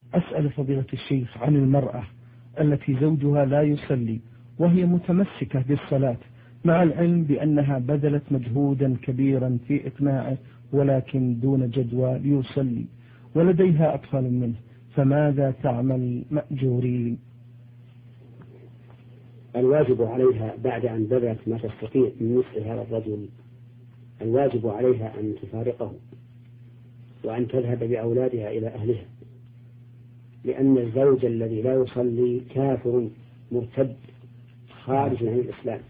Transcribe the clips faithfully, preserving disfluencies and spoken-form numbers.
أسأل فضيلة الشيخ عن المرأة التي زوجها لا يصلي وهي متمسكة بالصلاة مع العلم بأنها بذلت مجهودا كبيرا في إقناعه ولكن دون جدوى ليصلي ولديها أطفال منه، فماذا تعمل مأجورين؟ الواجب عليها بعد أن بذلت ما تستطيع من نصح هذا الرجل، الواجب عليها أن تفارقه وأن تذهب بأولادها إلى أهلها، لأن الزوج الذي لا يصلي كافر مرتد خارج عن الإسلام،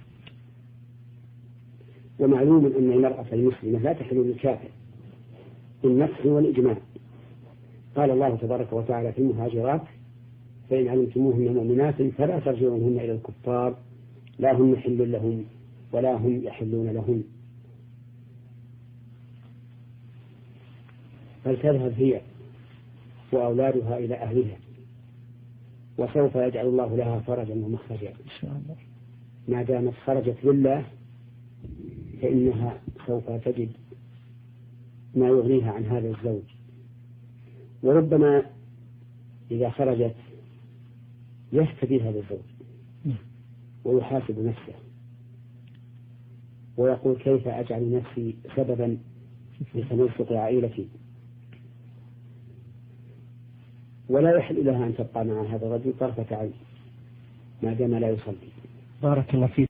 ومعلوم أن المرأة المسلمة لا تحل للكافر بالنص والإجماع. قال الله تبارك وتعالى في المهاجرات: فإن علمتموهن مؤمنات فلا ترجعوهن إلى الكفار لا هم حل لهم ولا هم يحلون لهم. فلتذهب هي وأولادها إلى أهلها، وسوف يجعل الله لها فرجا ومخرجا إن شاء الله. ما دامت خرجت لله فإنها سوف تجد ما يغنيها عن هذا الزوج، وربما إذا خرجت يهتدي هذا الزوج ويحاسب نفسه ويقول: كيف أجعل نفسي سببا لتمسك عائلتي؟ ولا يحل لها أن تبقى مع هذا الرجل طرفة عين ما دام لا يصلي. بارك الله فيك.